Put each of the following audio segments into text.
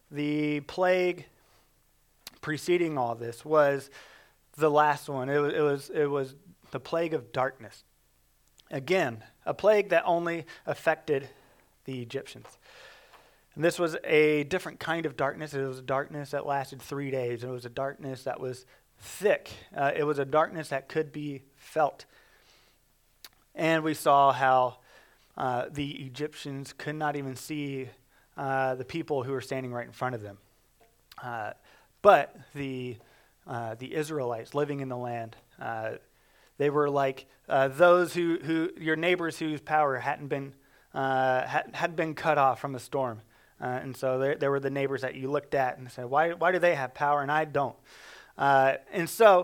The plague preceding all this was the last one. It was the plague of darkness. Again, a plague that only affected the Egyptians. And this was a different kind of darkness. It was a darkness that lasted 3 days. It was a darkness that was thick. It was a darkness that could be felt. And we saw how the Egyptians could not even see the people who were standing right in front of them. But the Israelites living in the land, they were like those who your neighbors whose power hadn't been had been cut off from a storm. And so there were the neighbors that you looked at and said, why do they have power and I don't? And so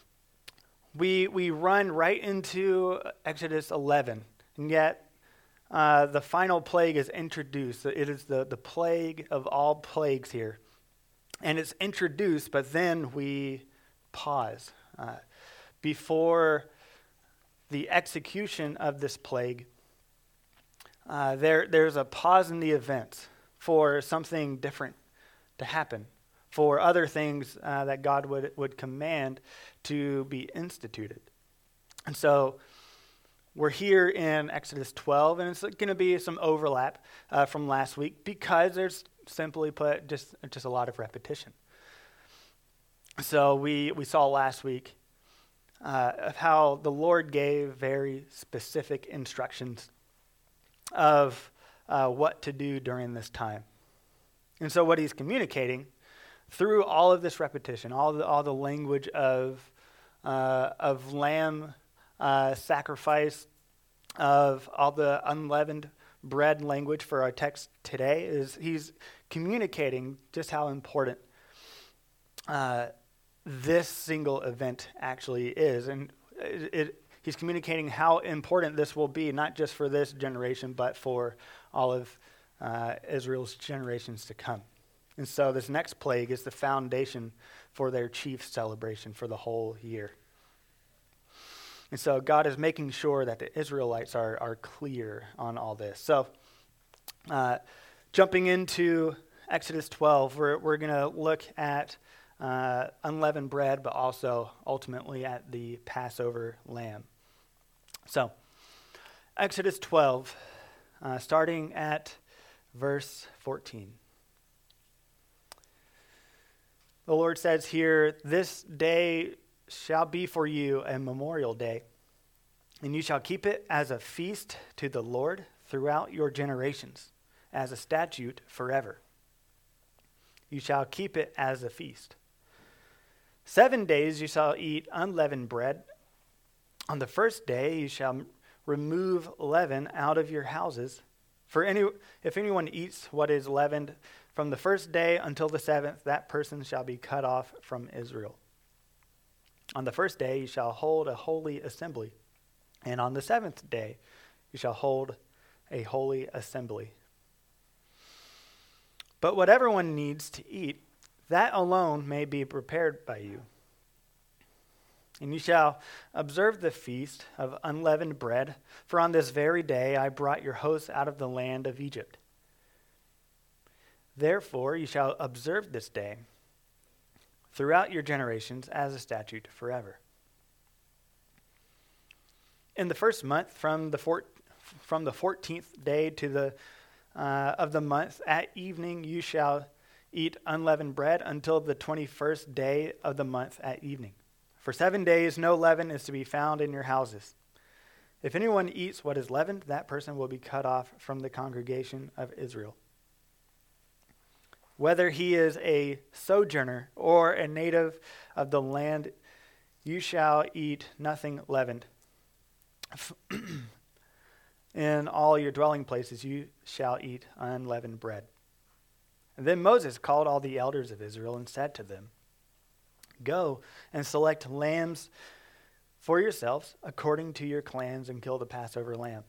we run right into Exodus 11, and yet the final plague is introduced. It is the plague of all plagues here. And it's introduced, but then we pause. Before the execution of this plague, there's a pause in the events for something different to happen, for other things that God would command to be instituted. And so we're here in Exodus 12, and it's going to be some overlap from last week because there's simply put just a lot of repetition. So we saw last week of how the Lord gave very specific instructions of what to do during this time. And so what he's communicating through all of this repetition, all the language of lamb sacrifice, of all the unleavened bread language for our text today, is he's communicating just how important this single event actually is. And he's communicating how important this will be, not just for this generation, but for all of Israel's generations to come. And so this next plague is the foundation for their chief celebration for the whole year. And so God is making sure that the Israelites are clear on all this. So jumping into Exodus 12, we're going to look at unleavened bread, but also ultimately at the Passover lamb. So Exodus 12, starting at verse 14. The Lord says here, "This day shall be for you a memorial day, and you shall keep it as a feast to the Lord throughout your generations, as a statute forever. You shall keep it as a feast. 7 days you shall eat unleavened bread. On the first day you shall remove leaven out of your houses. If anyone eats what is leavened from the first day until the seventh, that person shall be cut off from Israel. On the first day you shall hold a holy assembly, and on the seventh day you shall hold a holy assembly. But whatever one needs to eat, that alone may be prepared by you. And you shall observe the feast of unleavened bread, for on this very day I brought your hosts out of the land of Egypt. Therefore you shall observe this day throughout your generations as a statute forever. In the first month, from the 14th day to the of the month, at evening you shall eat unleavened bread until the 21st day of the month at evening. For 7 days no leaven is to be found in your houses. If anyone eats what is leavened, that person will be cut off from the congregation of Israel. Whether he is a sojourner or a native of the land, you shall eat nothing leavened. In all your dwelling places you shall eat unleavened bread." And then Moses called all the elders of Israel and said to them, "Go and select lambs for yourselves according to your clans and kill the Passover lamb.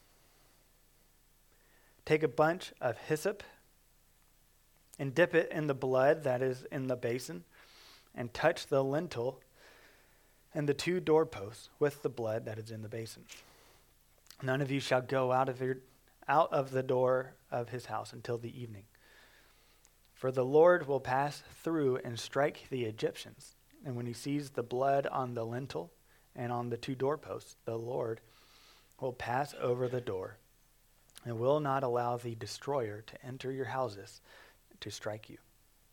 Take a bunch of hyssop and dip it in the blood that is in the basin, and touch the lintel and the 2 doorposts with the blood that is in the basin. None of you shall go out of the door of his house until the evening. For the Lord will pass through and strike the Egyptians. And when he sees the blood on the lintel and on the 2 doorposts, the Lord will pass over the door and will not allow the destroyer to enter your houses to strike you.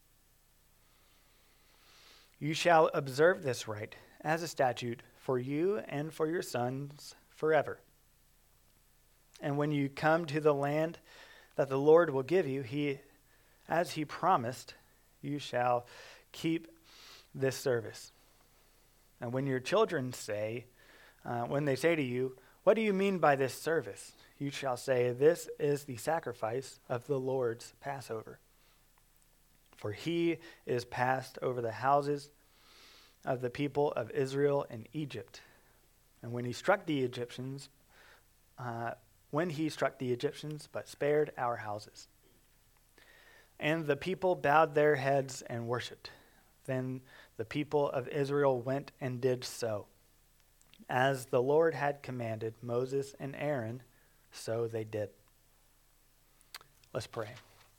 You shall observe this rite as a statute for you and for your sons forever. And when you come to the land that the Lord will give you, as he promised, you shall keep this service. And when your children say, when they say to you, "What do you mean by this service?" you shall say, "This is the sacrifice of the Lord's Passover. For he is passed over the houses of the people of Israel in Egypt. And when he struck the Egyptians, but spared our houses." And the people bowed their heads and worshipped. Then the people of Israel went and did so. As the Lord had commanded Moses and Aaron, so they did. Let's pray.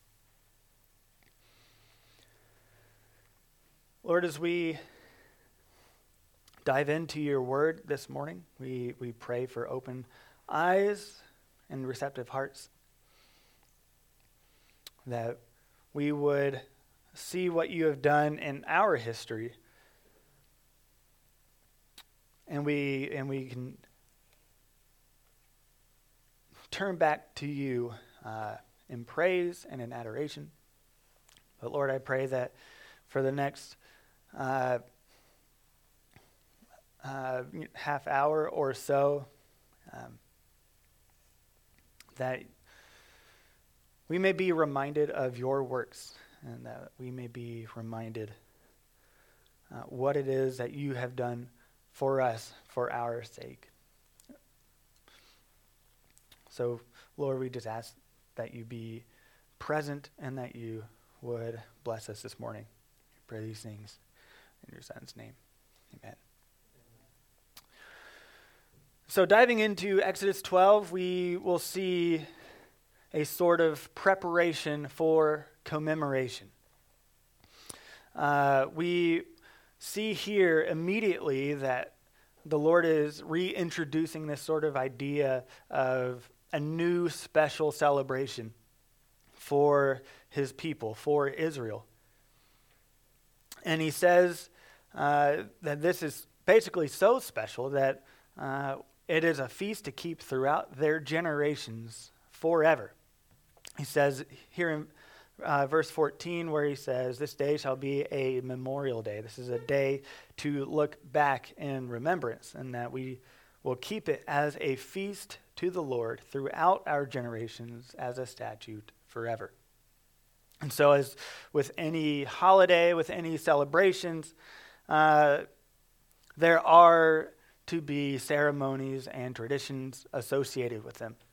Lord, as we dive into your word this morning, we pray for open eyes and receptive hearts, that we would see what you have done in our history, and we can turn back to you in praise and in adoration. But Lord, I pray that for the next half hour or so, that we may be reminded of your works, and that we may be reminded what it is that you have done for us, for our sake. So, Lord, we just ask that you be present and that you would bless us this morning. I pray these things in your Son's name. Amen. So diving into Exodus 12, we will see a sort of preparation for commemoration. We see here immediately that the Lord is reintroducing this sort of idea of a new special celebration for his people, for Israel. And he says that this is basically so special that it is a feast to keep throughout their generations forever. He says here in verse 14 where he says, "This day shall be a memorial day." This is a day to look back in remembrance, and that we will keep it as a feast to the Lord throughout our generations as a statute forever. And so as with any holiday, with any celebrations, there are to be ceremonies and traditions associated with them.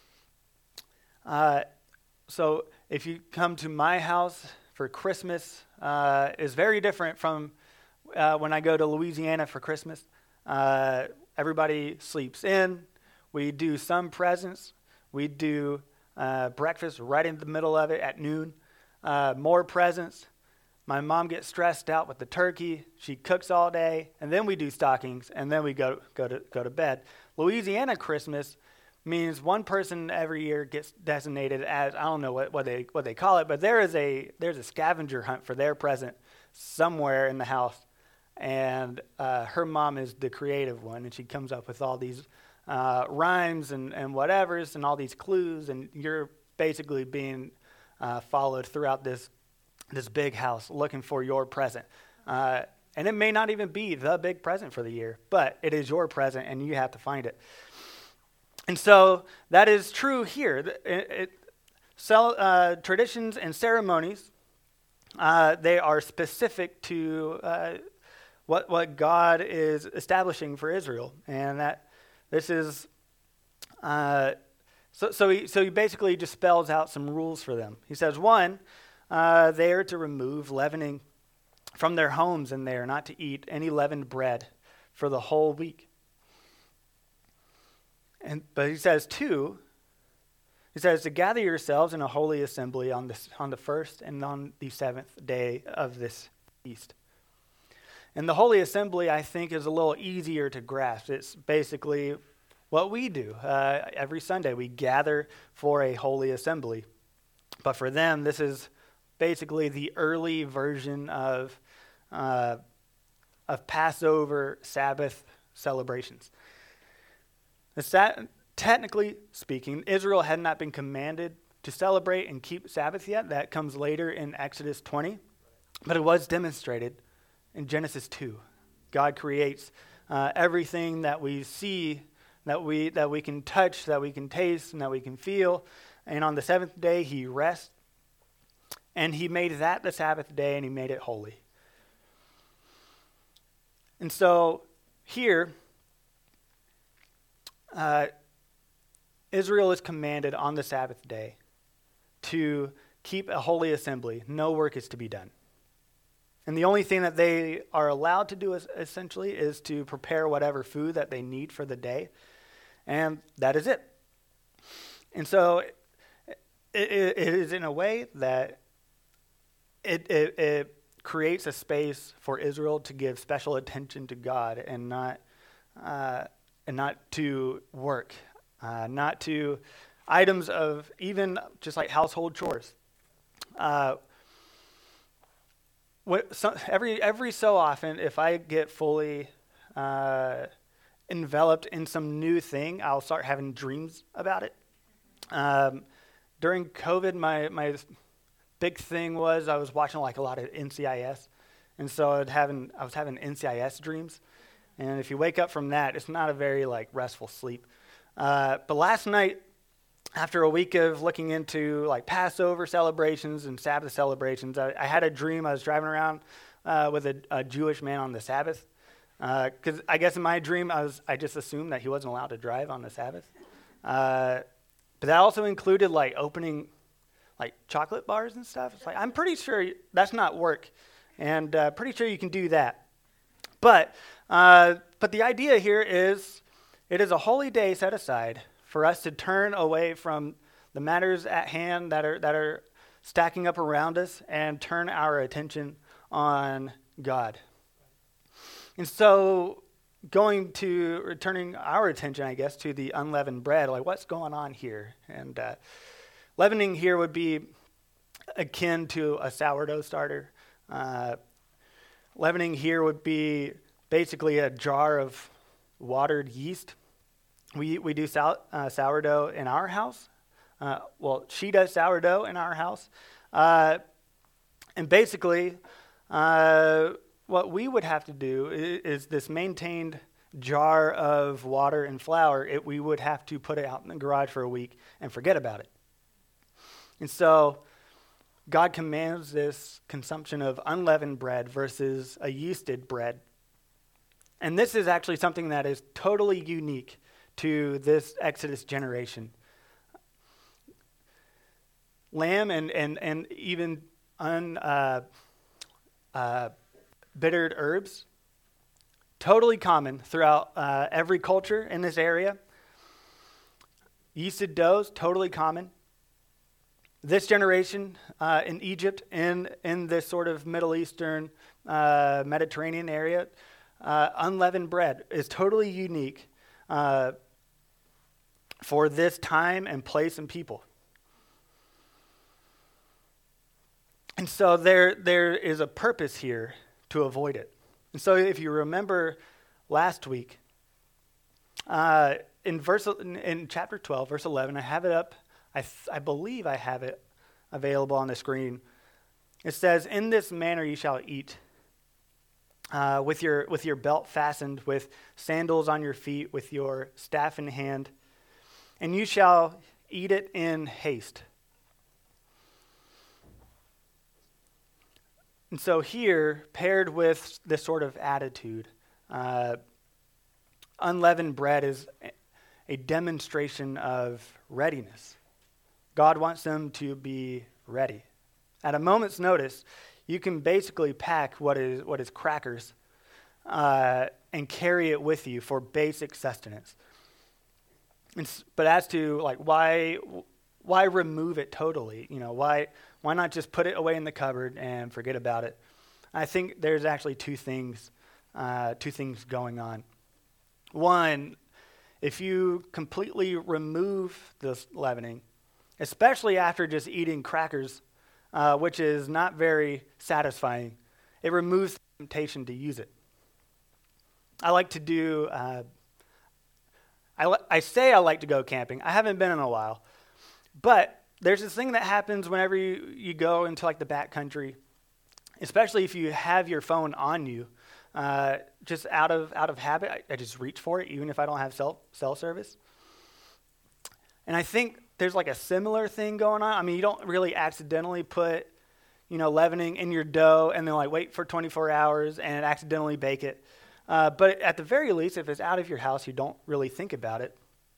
So if you come to my house for Christmas, is very different from when I go to Louisiana for Christmas. Everybody sleeps in. We do some presents. We do breakfast right in the middle of it at noon. More presents. My mom gets stressed out with the turkey. She cooks all day, and then we do stockings, and then we go to bed. Louisiana Christmas means one person every year gets designated as, I don't know what they call it, but there's a scavenger hunt for their present somewhere in the house, and her mom is the creative one, and she comes up with all these rhymes and whatevers and all these clues, and you're basically being followed throughout this big house looking for your present. And it may not even be the big present for the year, but it is your present, and you have to find it. And so that is true here. Traditions and ceremonies, they are specific to what God is establishing for Israel, and that this is so he basically just spells out some rules for them. He says, one, they are to remove leavening from their homes, and they are not to eat any leavened bread for the whole week. But he says, two, He says to gather yourselves in a holy assembly on the first and on the seventh day of this feast. And the holy assembly, I think, is a little easier to grasp. It's basically what we do every Sunday. We gather for a holy assembly. But for them, this is basically the early version of Passover Sabbath celebrations. Technically speaking, Israel had not been commanded to celebrate and keep Sabbath yet. That comes later in Exodus 20. But it was demonstrated in Genesis 2. God creates everything that we see, that we can touch, that we can taste, and that we can feel. And on the seventh day, he rests. And he made that the Sabbath day, and he made it holy. And so here, Israel is commanded on the Sabbath day to keep a holy assembly. No work is to be done. And the only thing that they are allowed to do essentially is to prepare whatever food that they need for the day. And that is it. And so it is in a way that it creates a space for Israel to give special attention to God and not to work, not to items of even just like household chores. Every so often, if I get fully enveloped in some new thing, I'll start having dreams about it. During COVID, my big thing was I was watching like a lot of NCIS, and so I was having NCIS dreams. And if you wake up from that, it's not a very like restful sleep. But last night, after a week of looking into like Passover celebrations and Sabbath celebrations, I had a dream. I was driving around with a Jewish man on the Sabbath. Because I guess in my dream, I just assumed that he wasn't allowed to drive on the Sabbath. But that also included like opening like chocolate bars and stuff. It's like, I'm pretty sure that's not work, and pretty sure you can do that. But the idea here is it is a holy day set aside for us to turn away from the matters at hand that are stacking up around us and turn our attention on God. And so returning our attention, I guess, to the unleavened bread, like what's going on here? And leavening here would be akin to a sourdough starter. Leavening here would be basically a jar of watered yeast. We do sourdough in our house. She does sourdough in our house. And basically, what we would have to do is this maintained jar of water and flour, we would have to put it out in the garage for a week and forget about it. And so God commands this consumption of unleavened bread versus a yeasted bread. And this is actually something that is totally unique to this Exodus generation. Lamb and even bittered herbs, totally common throughout every culture in this area. Yeasted doughs, totally common. This generation in Egypt, in this sort of Middle Eastern, Mediterranean area, unleavened bread is totally unique for this time and place and people. And so there is a purpose here to avoid it. And so if you remember last week, in chapter 12, verse 11, I have it up. I believe I have it available on the screen. It says, "In this manner you shall eat, with your belt fastened, with sandals on your feet, with your staff in hand, and you shall eat it in haste." And so here, paired with this sort of attitude, unleavened bread is a demonstration of readiness. God wants them to be ready. At a moment's notice, you can basically pack what is crackers and carry it with you for basic sustenance. But as to like why why remove it totally? Why not just put it away in the cupboard and forget about it? I think there's actually two things going on. One, if you completely remove this leavening, especially after just eating crackers, which is not very satisfying, it removes the temptation to use it. I like to do, I say I like to go camping. I haven't been in a while. But there's this thing that happens whenever you go into like the backcountry, especially if you have your phone on you, just out of habit. I just reach for it, even if I don't have cell service. And I think there's like a similar thing going on. I mean, you don't really accidentally put, leavening in your dough and then like wait for 24 hours and accidentally bake it. But at the very least, if it's out of your house, you don't really think about it.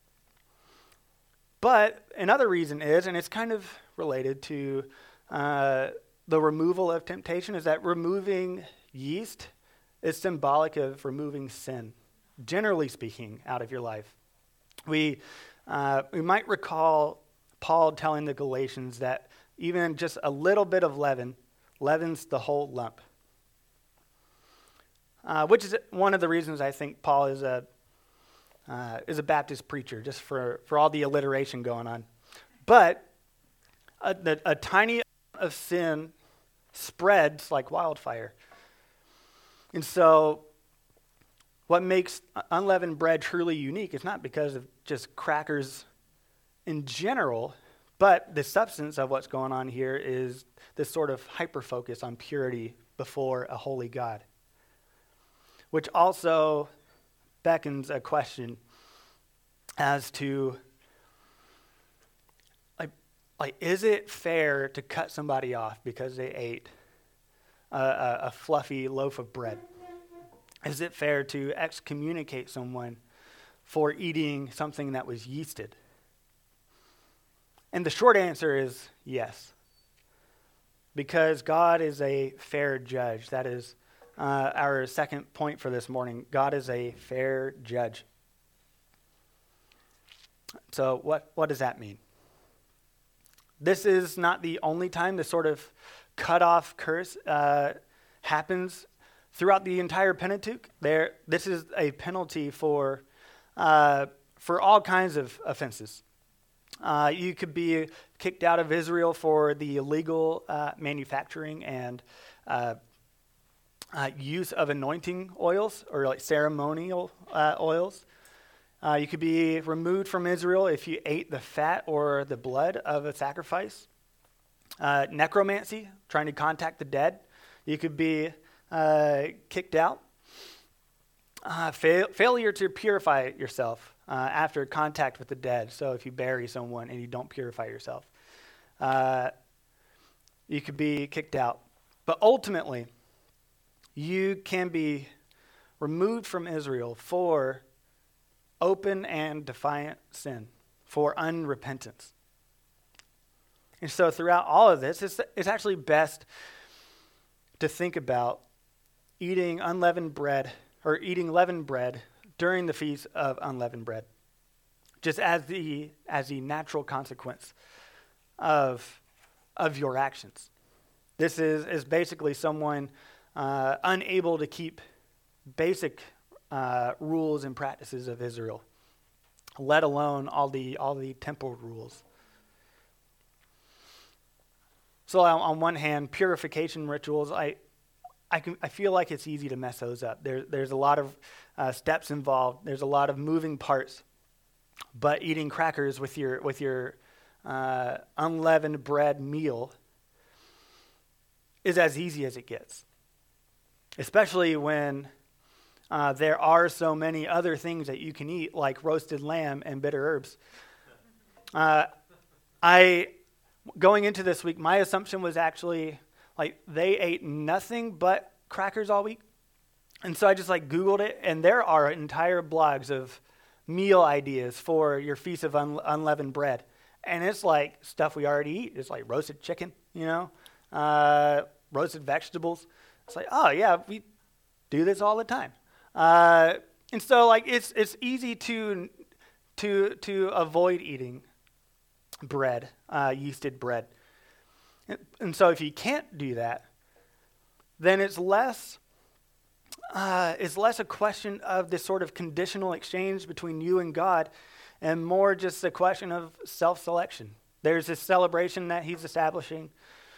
But another reason is, and it's kind of related to the removal of temptation, is that removing yeast is symbolic of removing sin, generally speaking, out of your life. We might recall Paul telling the Galatians that even just a little bit of leaven leavens the whole lump, which is one of the reasons I think Paul is a Baptist preacher, just for all the alliteration going on. But a tiny of sin spreads like wildfire. And so what makes unleavened bread truly unique is not because of just crackers in general, but the substance of what's going on here is this sort of hyper-focus on purity before a holy God, which also beckons a question as to, like, is it fair to cut somebody off because they ate a fluffy loaf of bread? Is it fair to excommunicate someone for eating something that was yeasted? And the short answer is yes, because God is a fair judge. That is our second point for this morning. God is a fair judge. So what does that mean? This is not the only time this sort of cut-off curse happens throughout the entire Pentateuch. This is a penalty for all kinds of offenses. You could be kicked out of Israel for the illegal manufacturing and use of anointing oils or like ceremonial oils. You could be removed from Israel if you ate the fat or the blood of a sacrifice. Necromancy, trying to contact the dead. You could be kicked out. Failure to purify yourself after contact with the dead. So if you bury someone and you don't purify yourself, you could be kicked out. But ultimately, you can be removed from Israel for open and defiant sin, for unrepentance. And so throughout all of this, it's actually best to think about eating unleavened bread or eating leavened bread during the feast of unleavened bread, just as the natural consequence of your actions. This is basically someone unable to keep basic rules and practices of Israel, let alone all the temple rules. So on one hand, purification rituals, I feel like it's easy to mess those up. There's a lot of steps involved. There's a lot of moving parts. But eating crackers with your unleavened bread meal is as easy as it gets, especially when there are so many other things that you can eat, like roasted lamb and bitter herbs. Going into this week, my assumption was actually like they ate nothing but crackers all week. And so I just Googled it, and there are entire blogs of meal ideas for your feast of unleavened bread. And it's like stuff we already eat. It's like roasted chicken, roasted vegetables. It's like, oh yeah, we do this all the time. And so it's easy to avoid eating bread, yeasted bread. And so if you can't do that, then it's less a question of this sort of conditional exchange between you and God and more just a question of self-selection. There's this celebration that he's establishing.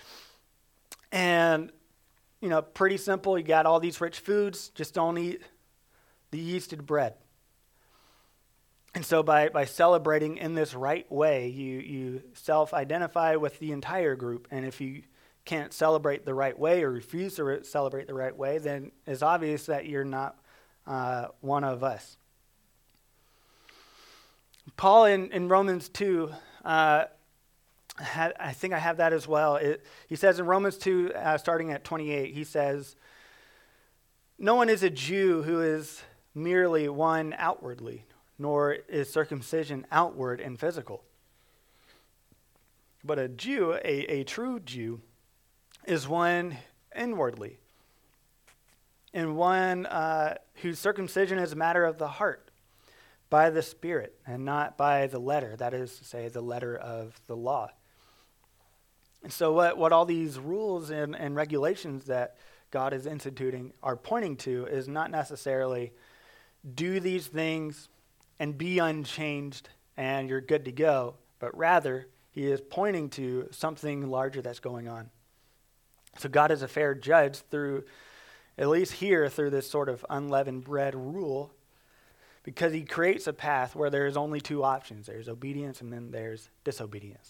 And, pretty simple. You got all these rich foods, just don't eat the yeasted bread. And so by celebrating in this right way, you self-identify with the entire group. And if you can't celebrate the right way or refuse to celebrate the right way, then it's obvious that you're not one of us. Paul in Romans 2, I think I have that as well. He says in Romans 2, starting at 28, he says, "No one is a Jew who is merely one outwardly, nor is circumcision outward and physical. But a Jew, a true Jew, is one inwardly, and one whose circumcision is a matter of the heart, by the Spirit, and not by the letter, that is to say, the letter of the law." And so what all these rules and regulations that God is instituting are pointing to is not necessarily do these things and be unchanged and you're good to go, but rather he is pointing to something larger that's going on. So God is a fair judge through, at least here, through this sort of unleavened bread rule, because he creates a path where there's only two options. There's obedience and then there's disobedience.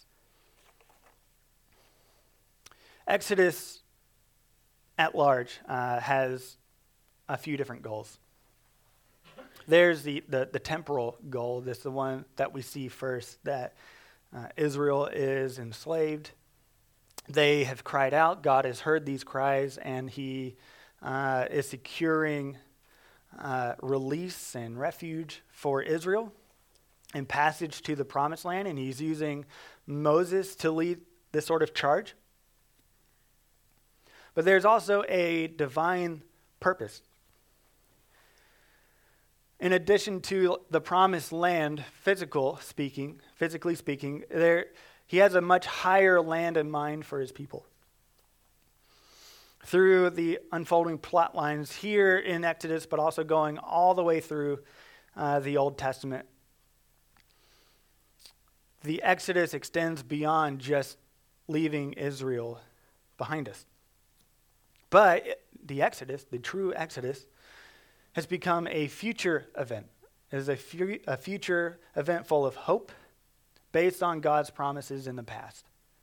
Exodus at large has a few different goals. There's the temporal goal. This is the one that we see first, that Israel is enslaved. They have cried out. God has heard these cries, and he is securing release and refuge for Israel and passage to the promised land, and he's using Moses to lead this sort of charge. But there's also a divine purpose. In addition to the promised land, physically speaking, he has a much higher land in mind for his people. Through the unfolding plot lines here in Exodus, but also going all the way through the Old Testament, the Exodus extends beyond just leaving Israel behind us. But the Exodus, the true Exodus, has become a future event. It is a future event full of hope based on God's promises in the past.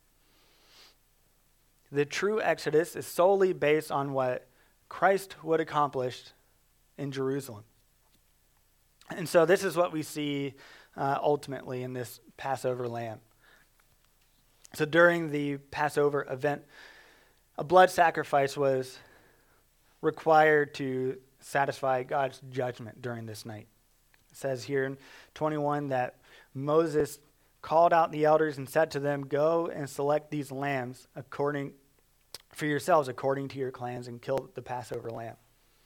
The true Exodus is solely based on what Christ would accomplish in Jerusalem. And so this is what we see ultimately in this Passover lamb. So during the Passover event, a blood sacrifice was required to satisfy God's judgment during this night. It says here in 21 that Moses called out the elders and said to them, "Go and select these lambs for yourselves according to your clans and kill the Passover lamb.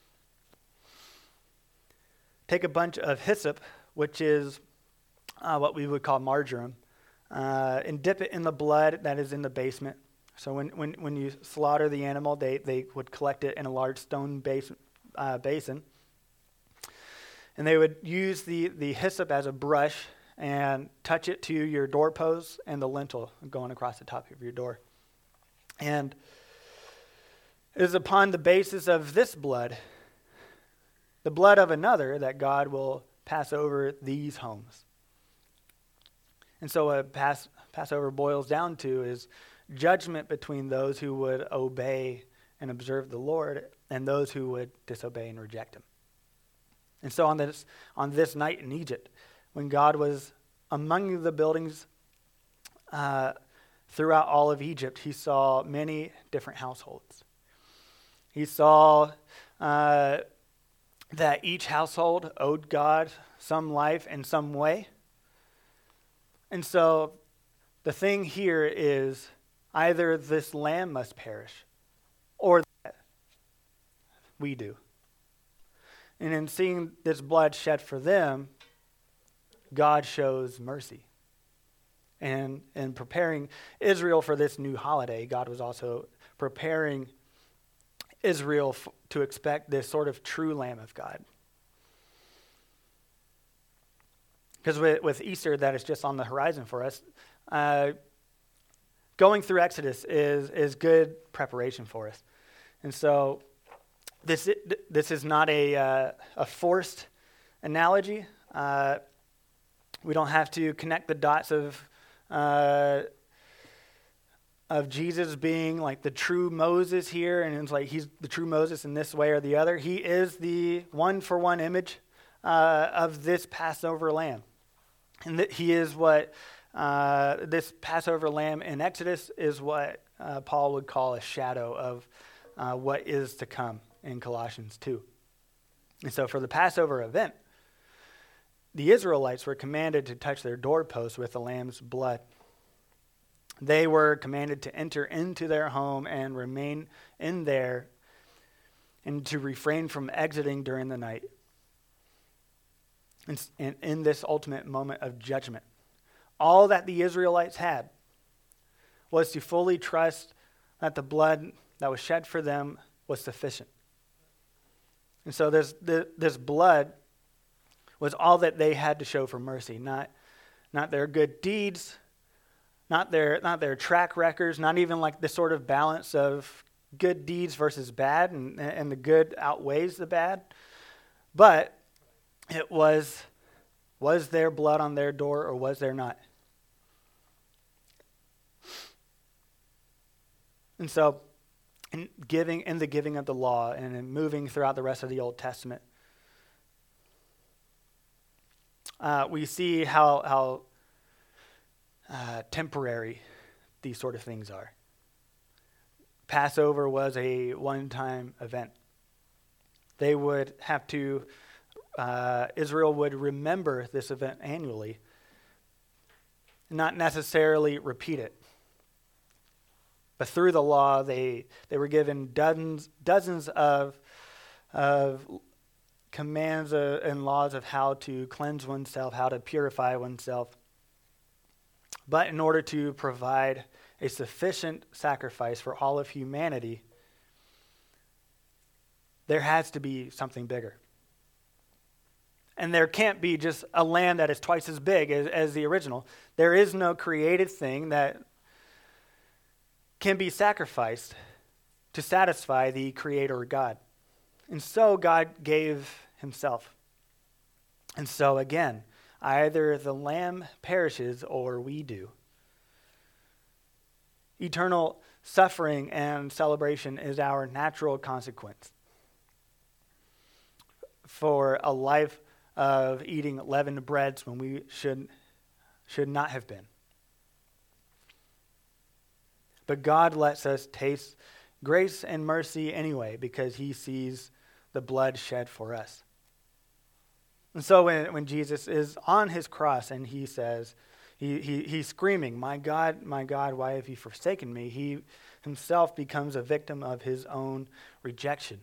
Take a bunch of hyssop," which is what we would call marjoram, and dip it in the blood that is in the basement. So when you slaughter the animal, they would collect it in a large stone basin. And they would use the hyssop as a brush and touch it to your doorposts and the lintel going across the top of your door. And it is upon the basis of this blood, the blood of another, that God will pass over these homes. And so what Passover boils down to is judgment between those who would obey and observe the Lord and those who would disobey and reject him. And so on this night in Egypt, when God was among the buildings throughout all of Egypt, he saw many different households. He saw that each household owed God some life in some way. And so the thing here is either this lamb must perish or that we do. And in seeing this blood shed for them, God shows mercy. And in preparing Israel for this new holiday, God was also preparing Israel to expect this sort of true Lamb of God. Because with Easter, that is just on the horizon for us, going through Exodus is good preparation for us. And so this is not a forced analogy. We don't have to connect the dots of Jesus being like the true Moses here, and it's like he's the true Moses in this way or the other. He is the one-for-one image of this Passover lamb. And he is what this Passover lamb in Exodus is what Paul would call a shadow of what is to come in Colossians 2. And so for the Passover event, the Israelites were commanded to touch their doorposts with the lamb's blood. They were commanded to enter into their home and remain in there and to refrain from exiting during the night. And in this ultimate moment of judgment, all that the Israelites had was to fully trust that the blood that was shed for them was sufficient. And so this blood was all that they had to show for mercy, not their good deeds, not their track records, not even like the sort of balance of good deeds versus bad, and the good outweighs the bad. But it was there blood on their door or was there not? And so in the giving of the law and in moving throughout the rest of the Old Testament, we see how temporary these sort of things are. Passover was a one-time event. They would have to, Israel would remember this event annually, not necessarily repeat it. But through the law, they were given dozens of commands and laws of how to cleanse oneself, how to purify oneself. But in order to provide a sufficient sacrifice for all of humanity, there has to be something bigger. And there can't be just a lamb that is twice as big as the original. There is no created thing that can be sacrificed to satisfy the Creator God. And so God gave himself. And so again, either the lamb perishes or we do. Eternal suffering and celebration is our natural consequence for a life of eating leavened breads when we should not have been. But God lets us taste grace and mercy anyway because he sees the blood shed for us. And so when Jesus is on his cross and he says, he's screaming, my God, why have you forsaken me? He himself becomes a victim of his own rejection.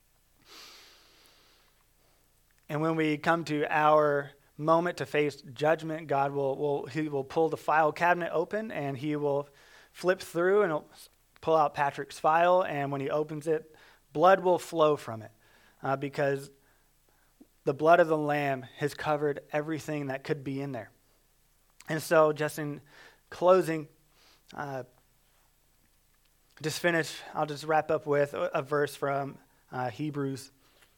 And when we come to our moment to face judgment, God will pull the file cabinet open and he will flip through and pull out Patrick's file, and when he opens it, blood will flow from it because the blood of the Lamb has covered everything that could be in there. And so just in closing, I'll just wrap up with a verse from Hebrews.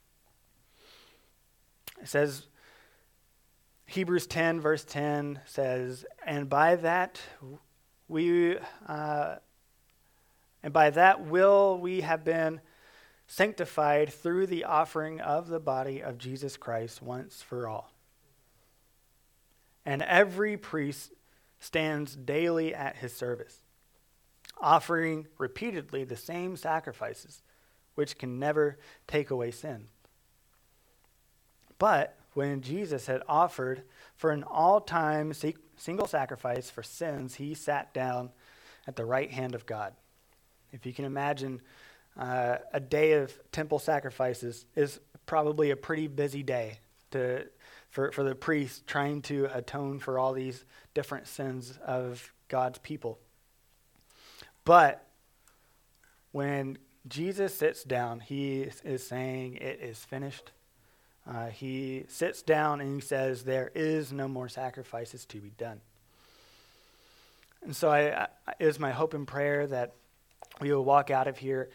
It says, Hebrews 10 verse 10 says, and by that will we have been sanctified through the offering of the body of Jesus Christ once for all. And every priest stands daily at his service, offering repeatedly the same sacrifices, which can never take away sin. But when Jesus had offered for an all-time single sacrifice for sins, he sat down at the right hand of God. If you can imagine, a day of temple sacrifices is probably a pretty busy day to for the priest trying to atone for all these different sins of God's people. But when Jesus sits down, he is saying it is finished. He sits down and he says there is no more sacrifices to be done. And so it is my hope and prayer that we will walk out of here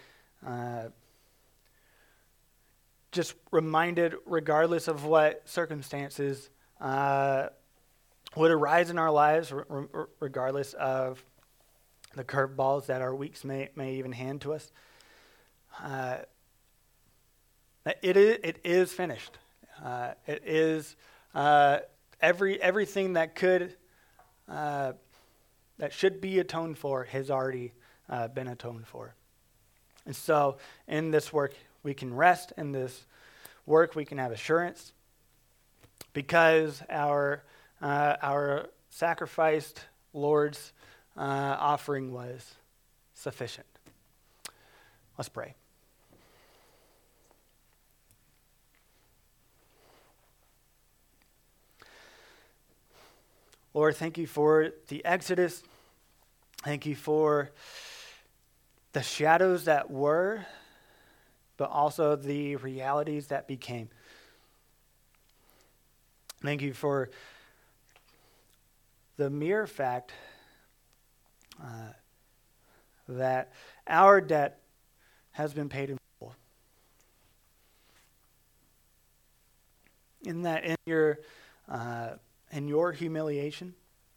just reminded, regardless of what circumstances would arise in our lives, regardless of the curveballs that our weeks may even hand to us, it is finished. It is everything that could that should be atoned for has already been atoned for. And so in this work, we can rest. In this work, we can have assurance because our sacrificed Lord's offering was sufficient. Let's pray. Lord, thank you for the Exodus. Thank you for the shadows that were, but also the realities that became. Thank you for the mere fact that our debt has been paid in full. In that, in your humiliation,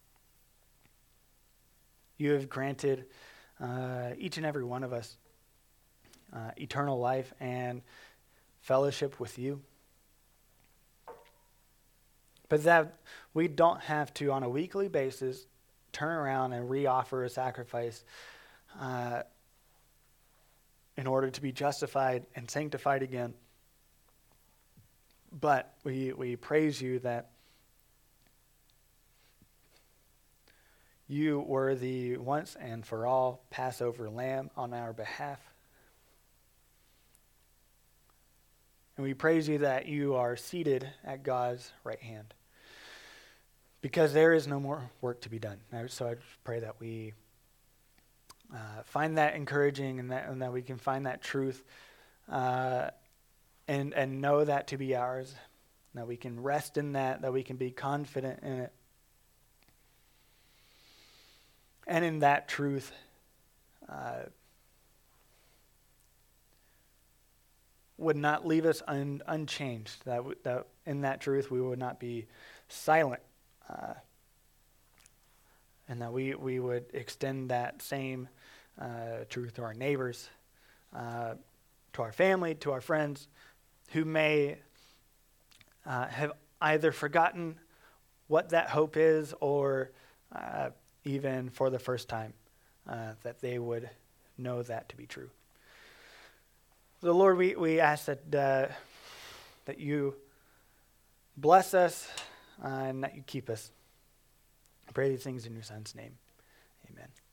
you have granted each and every one of us eternal life and fellowship with you. But that we don't have to, on a weekly basis, turn around and re-offer a sacrifice in order to be justified and sanctified again. But we praise you that you were the once and for all Passover lamb on our behalf. And we praise you that you are seated at God's right hand, because there is no more work to be done. So I pray that we find that encouraging and that we can find that truth and know that to be ours, that we can rest in that we can be confident in it. And in that truth, would not leave us unchanged. That in that truth we would not be silent, and that we would extend that same truth to our neighbors, to our family, to our friends, who may have either forgotten what that hope is, or even for the first time, that they would know that to be true. So Lord, we ask that you bless us and that you keep us. I pray these things in your Son's name. Amen.